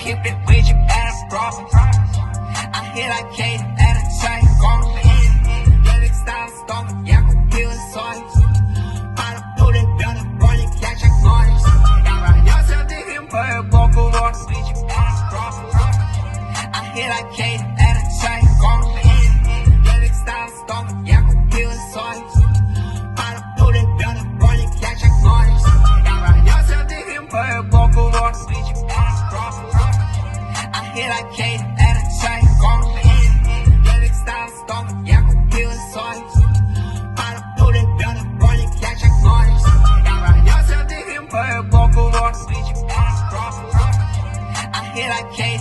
keep it with you as a problem. I hit like Kate at a chain gone. Let it start stomach, yeah, go kill it soy. Para put it better, run it, catch a noise. Jag ser till him på ett bakåt, with you as a problem. I hit like Kate at a chain gone. Let it start stomach, yeah, go kill it soy. Para put it better, run it, catch a noise. Jag ser till him på ett bakåt, with you as a problem. I hit like Kate at a chain gone. Let it start stomach, yeah, go kill it soy. Para put it better, run it, catch a noise. Jag ser till him på ett bakåt, with you as a problem. I hit like Kate